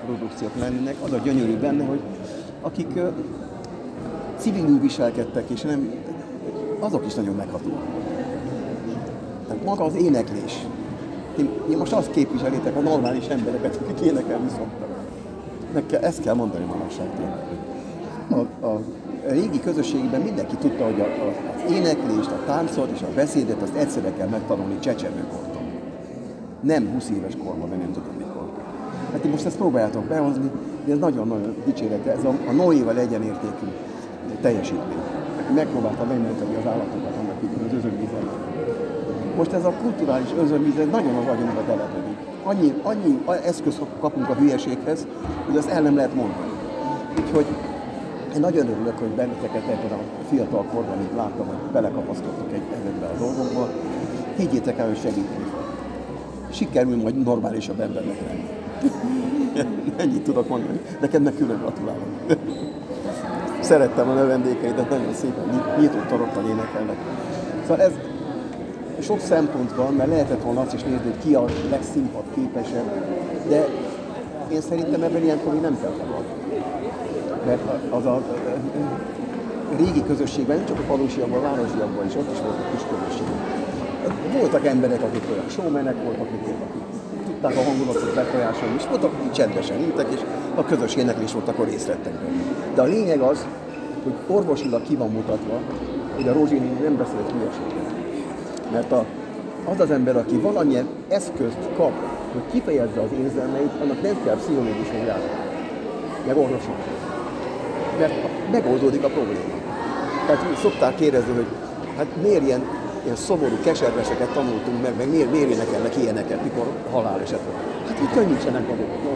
produkciók lennének, az a gyönyörű benne, hogy akik civilül viselkedtek, és nem, azok is nagyon meghatóak. Tehát maga az éneklés. Én most azt képviselitek a normális embereket, akik énekelni szoktak. Ezt kell mondani manapság tényleg. A régi közösségben mindenki tudta, hogy az éneklést, a táncot és a beszédet azt egyszerre kell megtanulni csecsemőkortól. Nem 20 éves korban, de nem tudom mikor. Hát most ezt próbáljátok behozni, de ez nagyon-nagyon dicséretes. Ez a Noéval egyenértékű teljesítmény. Megpróbáltam megmenteni az állatokat annak idején az özönvízen. Most ez a kulturális özönvíz, ez nagyon az agyunkba telepődik. Annyi eszköz kapunk a hülyeséghez, hogy azt el nem lehet mondani. Úgyhogy én nagyon örülök, hogy benneteket ebben a fiatal korban, amit láttam, hogy belekapaszkodtok ezekbe a dolgokba. Higgyétek el, hogy segíteni fog. Sikerül majd normálisabb embernek lenni. Ennyit tudok mondani. Neked meg külön gratulálok. Szerettem a növendékeidet, nagyon szépen nyitott toroktal énekelnek. Szóval ez sok szempont van, mert lehetett volna azt is nézni, hogy ki a legszínpad képesebb, de én szerintem ebben ilyenkor nem kell feladni. Mert az a régi közösségben, nem csak a falusiakban, a városiakban is, ott is voltak kis közösségek. Voltak emberek, akik olyan showmenek voltak, akik tudták a hangulatot befolyásolni, és voltak, akik csendesen ültek, és a közös éneklés volt, akkor részt vettek benne. De a lényeg az, hogy orvosilag ki van mutatva, hogy a Rózsi néni nem beszélt hülyeséget. Mert az az ember, aki valamilyen eszközt kap, hogy kifejezze az érzelmeit, annak nem kell pszichológushoz járni, meg orvosok. Mert megoldódik a probléma. Tehát szokták kérdezni, hogy hát miért ilyen szomorú, keserveseket tanultunk meg miért énekelnek ilyeneket, mikor haláleset van. Hát hogy könnyítsenek a dolgot.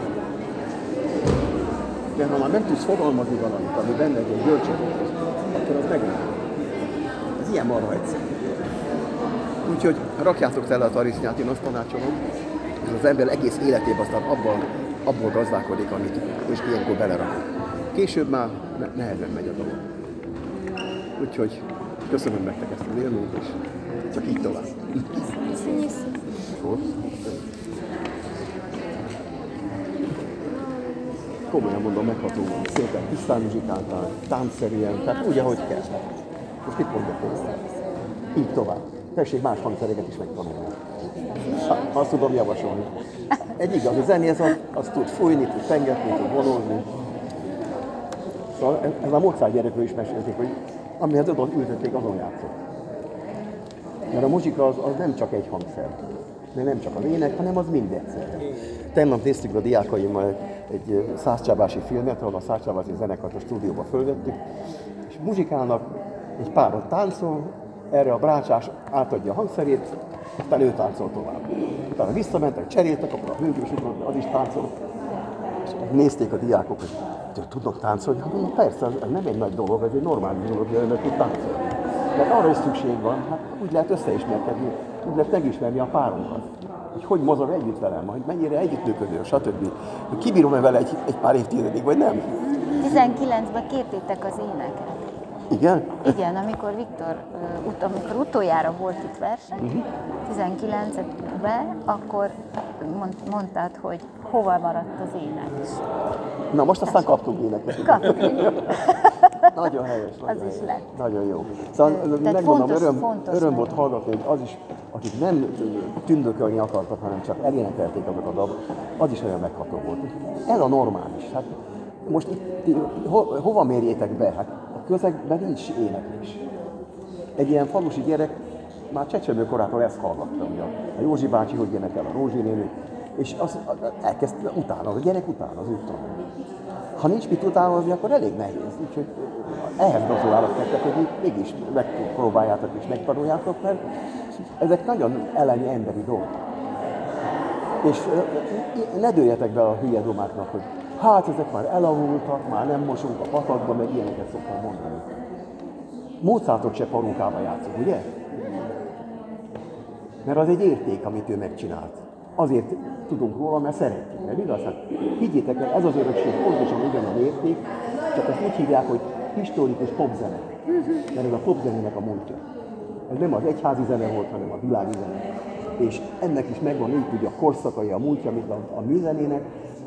De ha már nem tudsz fogalmazni valamit, ami benne egy bölcsek, akkor az megoldódik. Ez ilyen marha egyszerű. Úgyhogy rakjátok tele a tarisznyát, én azt tanácsolom, és az ember egész életében aztán abból gazdálkodik, amit most ilyenkor belerakod. Később már nehezen megy a dolog. Úgyhogy köszönöm nektek ezt az élményt, és csak így tovább. Komolyan mondom, megható, szépen tisztán muzsikáltál, táncszerűen, tehát úgy, ahogy kell. Most mit mondjak hozzá? Így tovább. Tessék más hangszereket is megtanulni. Azt tudom javasolni. Egy igazi zenész az tud fújni, tud pengetni, tud vonulni. Szóval ez a Mozart gyerekről is mesélték, hogy amihez ott ültették, azon játszott. Mert a muzsika az nem csak egy hangszer, de nem csak az ének, hanem az mind egyszer. Tegnap néztük a diákaimmal egy Szászcsábási filmet, ahol a Szászcsábási zenekart a stúdióba fölvettük, és muzsikálnak, egy párot táncol, erre a brácsás átadja a hangszerét, aztán ő táncol tovább. Utána visszamentek, cseréltek, akkor a hőgős az is táncol. És nézték a diákok, hogy tudnak táncolni? Hát mondom, persze, ez nem egy nagy dolog, ez egy normális dolog, hogy önök tud táncolni. Mert arra is szükség van, hát úgy lehet összeismerkedni, úgy lehet megismerni a párunkat. Hogy mozog együtt velem, hogy mennyire együttműködő, stb. Hogy kibírom-e vele egy pár évtizedig, vagy nem? 19-ben kértétek az éneket. Igen? Igen, amikor Viktor, amikor utoljára volt itt verseny, 19-ben, akkor mondtad, hogy hova maradt az ének. Na most aztán kaptunk éneket. Kaptunk. Nagyon helyes. Az is lett. Nagyon jó. Szóval megmondom, öröm volt hallgatni, hogy az is, akik nem tündökölni akartak, hanem csak elénekelték azokat a dalokat, az is olyan megható volt. Ez a normális. Hát most itt hova mérjétek be? Hát a közegben nincs éneklés. Egy ilyen falusi gyerek már csecsemő korától ezt hallgatta, ugye a Józsi bácsi, hogy énekel a Rózsi néni, és az elkezd utána, a gyerek utána az úton. Ha nincs mit utánozni, akkor elég nehéz. Úgyhogy ehhez gratulálok nektek, hogy mégis megpróbáljátok és megtanuljátok, mert ezek nagyon elemi emberi dolgok. És ne dőljetek be a hülye domáknak, hogy hát ezek már elavultak, már nem mosunk a patakba, meg ilyeneket szoktam mondani. Mozartot se parókába játszik, ugye? Mert az egy érték, amit ő megcsinált. Azért tudunk róla, mert szeretjük, mert igaz? Hát higgyétek el, ez az örökség pontosan ugyanaz érték, csak azt úgy hívják, hogy historikus popzene. Mert ez a popzenének a múltja. Ez nem az egyházi zene volt, hanem a világi zene. És ennek is megvan úgy, hogy a korszakai, a múltja, mint a műzenének,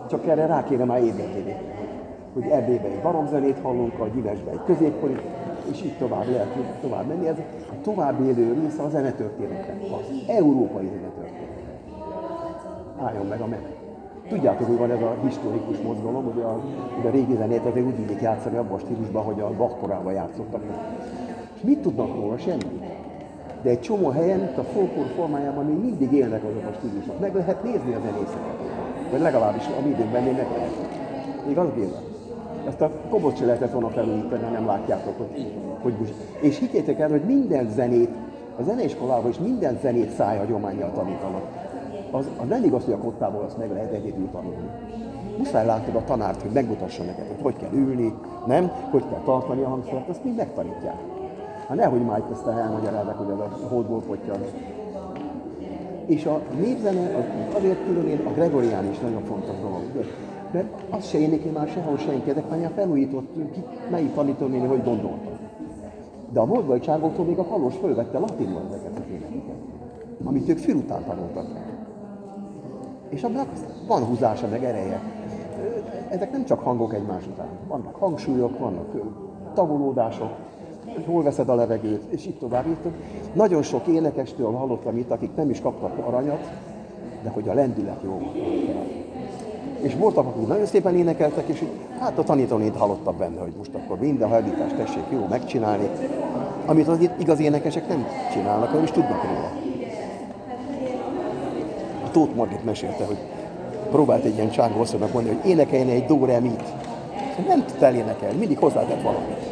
Csak erre rá kéne már ébredni, hogy Erdélyben egy barokzenét hallunk, a Gyimesben egy középkori, és így tovább lehet tovább menni. Ez a tovább élő része a zenetörténetnek, az európai zenetörténet. Álljon meg a menet. Tudjátok, hogy van ez a historikus mozgalom, hogy a régi zenét azért úgy illik játszani abban a stílusban, hogy a Bach korában játszottak. És mit tudnak róla? Semmit. De egy csomó helyen, itt a folklór formájában még mindig élnek azok a stílusok. Meg lehet nézni a zenészeket. Vagy legalábbis a mi időnkben még meg lehet. Még az élnek. Ezt a kobot se lehetett volna felújítani, nem látjátok, hogy és higgyétek el, hogy minden zenét, a zeneiskolában is minden zenét szájhagyománnyal tanítanak. Az nem igaz, hogy a kottából azt meg lehet egyedül tanulni. Muszáj látod a tanárt, hogy megmutassa neked, hogy kell ülni, nem? Hogy kell tartani a hangszert, azt mind megtanítják. Hát nehogy már itt aztán elmagyarázzák, hogy ez a holdból pottyan. És a népzene azért különén a gregorián is nagyon fontos dolog. Mert azt se énekli már sehol senki, ezek már felújított, melyik tanítónéni, hogy gondolta. De a moldvai még a Kalós fölvette latinul ezeket az énekeket, amit ők fül után tanultak. És abban van húzása, meg ereje. Ezek nem csak hangok egymás után. Vannak hangsúlyok, vannak tagolódások, hogy hol veszed a levegőt, és így tovább. Nagyon sok énekestől hallottam itt, akik nem is kaptak aranyat, de hogy a lendület jó volt. És voltak, akik nagyon szépen énekeltek, és hát a tanítónéd hallottak benne, hogy most akkor minden hajlítást tessék jó megcsinálni, amit az igazi énekesek nem csinálnak, nem is tudnak róla. A Tóth Margit mesélte, hogy próbált egy ilyen csángóasszonynak mondani, hogy énekeljen egy do-re-mit. Nem tudta elénekelni, mindig hozzátett valamit.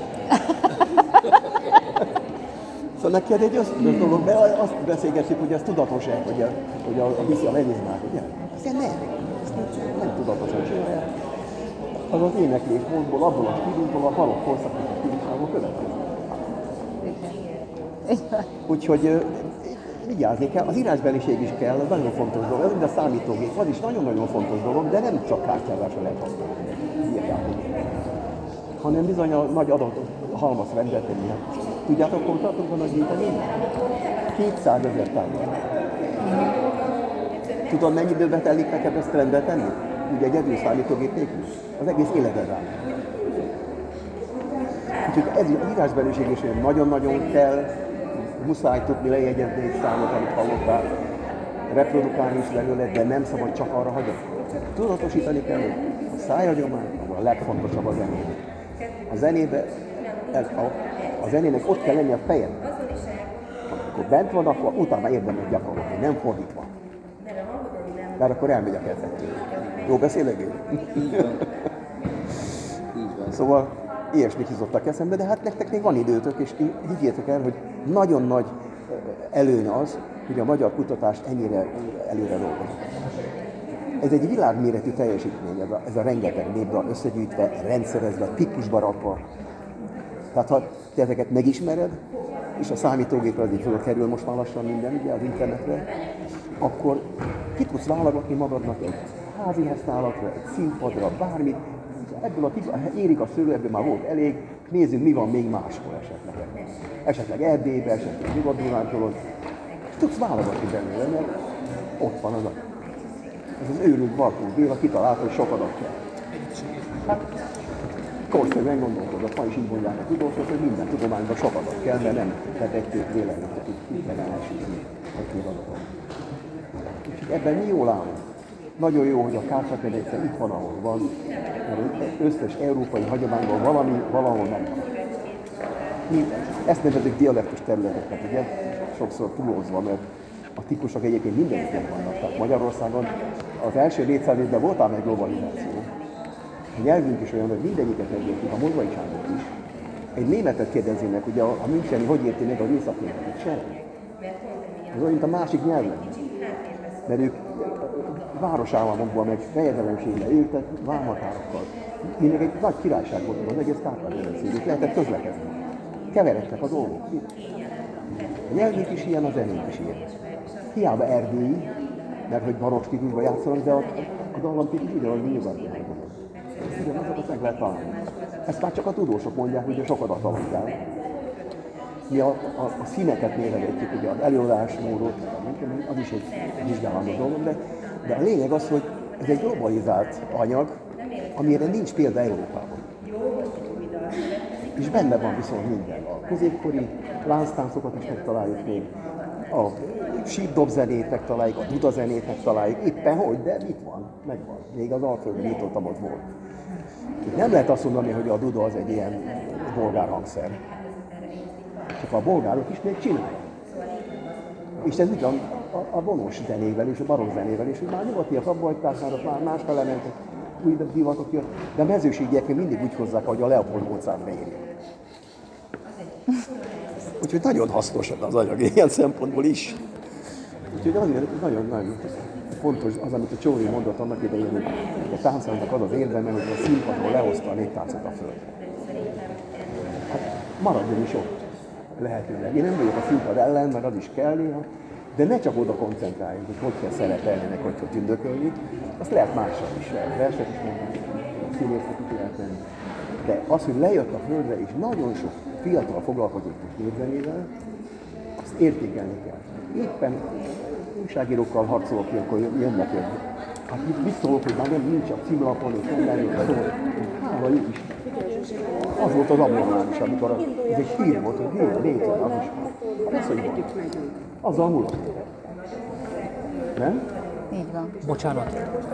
Szóval neki egy ösztönös dolog, de azt beszélgetjük, hogy ez tudatos-e, hogy a viszi a lenizmát, ugye? Azért nem tudatosan csinálják. Az az éneklés módból, abból a stílusból, a barokk korszakos stílusából következik. Úgyhogy vigyázni kell, az írásbeliség is kell, az nagyon fontos dolog, ez mind a számítógép, az is nagyon-nagyon fontos dolog, de nem csak kártyázásra lehet használni, hanem bizony a nagy adat halmaz rendeltenni. Tudjátok, hol tartunk a nagy gyűjtemény? 200 000 tárgyal. Tudod, mennyi időbe telik neked ezt rendbe tenni? Ugye egy egyedülszámítógép nélkül? Az egész életed rá. Úgyhogy ez az írásbeliség is nagyon-nagyon kell, muszáj tudni lejegyezni egy számot, amit hallottál, reprodukálni is belőle, de nem szabad csak arra hagyni. Tudatosítani kell, hogy a szájhagyomány a legfontosabb a zenében. A zenében, a zenének ott kell lenni a fejed. Amikor bent van, akkor utána érdemes gyakorolni, nem fordítva. Mert akkor elmegy a kezdetől. Jó beszélek én? Szóval ilyesmit hizottak eszembe, de hát nektek még van időtök, és higgyétek el, hogy nagyon nagy előny az, hogy a magyar kutatás ennyire előre dolgozik. Ez egy világméretű teljesítmény, ez a rengeteg népdal összegyűjtve, rendszerezve, típusba rakva. Tehát ha te ezeket megismered, és a számítógépre azért fölkerül most már lassan minden, ugye az internetre, akkor ki tudsz válogatni magadnak egy házi használatra, egy színpadra, bármit. Ebből érik a szőlő, ebből már volt elég, nézzük, mi van még máshol esetleg. Esetleg Erdélybe, esetleg Nyugat-Dunántúlon. Tudsz válogatni belőle, mert ott van az a... Ez az őrült Bartók Béla kitalálta, hogy sok adat kell. Hát, korszerűen gondolkodott, ma is így mondják a tudósok, hogy minden tudományban sok adat kell, mert nem lehet egy-két véleményt, így kell elsőzni egy-két adatot. Úgyhogy ebben mi jól állunk. Nagyon jó, hogy a Kárpát-medence itt van, ahol van, mert összes európai hagyományban valahol megvan. Mi ezt nevezzük dialektus területeknek, ugye? Sokszor túlozva, mert a típusok egyébként mindenütt vannak. Tehát Magyarországon az első 400 évben voltál meg globalizáció. A nyelvünk is olyan, hogy mindegyiket megértjük, a moldvai csángok is. Egy németet kérdeznének, ugye a müncheni hogy érti meg a északnémetet? Semmi. Ez olyan, mint a másik nyelven. Mert ők városállamokban, meg fejedelemségben éltek, vámhatárokkal. Mindig egy nagy királyság volt az egész Kárpát-medencéjük, lehetett közlekezni. Keveredtek a dolgok. A nyelvünk is ilyen, a zenénk is ilyen. Hiába erdélyi, mert hogy barokk stílusban játszanak, de a dallamtípus ugyanaz nyilván. Ugyanazokat meg lehet találni. Ezt már csak a tudósok mondják, hogy sok adat alapján. Mi a színeket méregetjük, ugye az előadásmódot, az is egy vizsgálandó dolog, de a lényeg az, hogy ez egy globalizált anyag, amire nincs példa Európában. És benne van viszont minden. A középkori lánctáncokat is megtaláljuk még, a sípdobzenét megtaláljuk, a dudazenét megtaláljuk, éppen hogy, de itt van, megvan. Még az Alföldi nyitottam, ott volt. Nem lehet azt mondani, hogy a duda az egy ilyen bolgár hangszer. Csak a bolgárok is még csinálják. És ez ugyan a vonós zenével és a barokk zenével is, hogy már nyugatiak abba hagyták, már más elementek, új divatok jött, de a mezőségiek még mindig úgy hozzák, ahogy a Leopold Mozart beírja. Úgyhogy nagyon hasznos az anyag, ilyen szempontból is. Úgyhogy azért nagyon-nagyon fontos az, amit a Csóri mondott annak idején, hogy a táncának az az érdeme, hogy a színpadról lehozta a néptáncot a földre. Hát maradjon is ott lehetőleg. Én nem vagyok a színpad ellen, mert az is kell néha, de ne csak oda koncentráljunk, hogy kell szerepelni, meg hogy tündökölni. Azt lehet mással is, verset is mondani, színészet is lehet tenni. De az, hogy lejött a földre, és nagyon sok fiatal foglalkozott a népzenével, azt értékelni kell. Éppen újságírókkal harcolok, amikor jönnek jönni. Hát itt biztolok, hogy már nem nincs a címlapon, és nem lenni a szó. Hála jó is. Az volt az abnormális, amikor ez egy hír volt, hogy légy, az is. Az, hogy van. Azzal múlott. Nem? Így van. Bocsánat.